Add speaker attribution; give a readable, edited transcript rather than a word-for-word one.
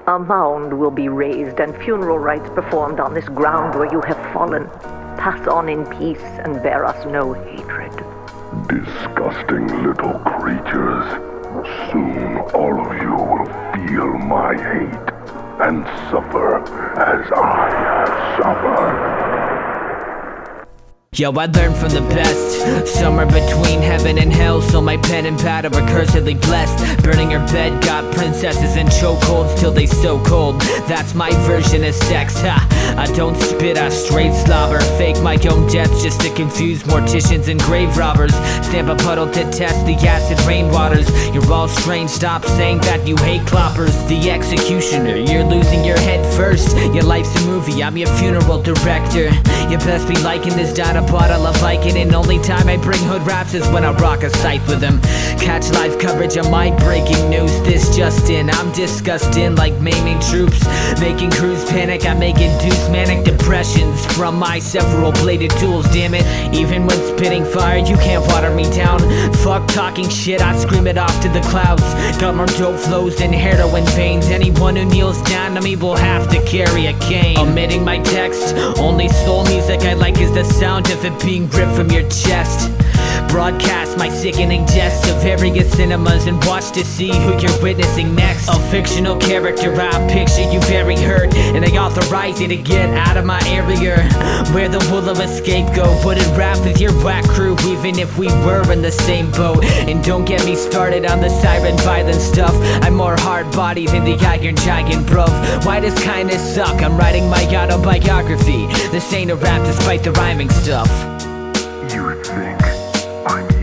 Speaker 1: A mound will be raised and funeral rites performed on this ground where you have fallen. Pass on in peace and bear us no hatred.
Speaker 2: Disgusting little creatures. Soon all of you will feel my hate and suffer as I have suffered.
Speaker 3: Yo, I learned from the best. Somewhere between heaven and hell, so my pen and pad are recursedly blessed. Burning her bed, got princesses in chokeholds till they so cold. That's my version of sex, ha. I don't spit, I straight slobber. Fake my own death just to confuse morticians and grave robbers. Stamp a puddle to test the acid rainwaters. You're all strange, stop saying that you hate cloppers. The executioner, you're losing your head first. Your life's a movie, I'm your funeral director. You best be liking this data bottle of Viking, and only time I bring hood raps is when I rock a site with them. Catch live coverage of my breaking news. This just in, I'm disgusting like maiming troops, making crews panic. I make induced manic depressions from my several bladed tools. Damn it, even when spitting fire you can't water me down. Fuck talking shit, I scream it off to the clouds. Got more dope flows than heroin veins. Anyone who kneels down to me will have to carry a cane. Omitting my text, only soul music I like is the sound of it being ripped from your chest. Broadcast my sickening jest to various cinemas and watch to see who you're witnessing next. A fictional character, I picture you very hurt, and I authorize you to get out of my area. Where the will of escape go, wouldn't rap with your whack crew even if we were in the same boat. And don't get me started on the siren violence stuff. I'm more hard body than the iron giant, bruv. Why does kindness suck? I'm writing my autobiography. This ain't a rap despite the rhyming stuff.
Speaker 2: You think I'm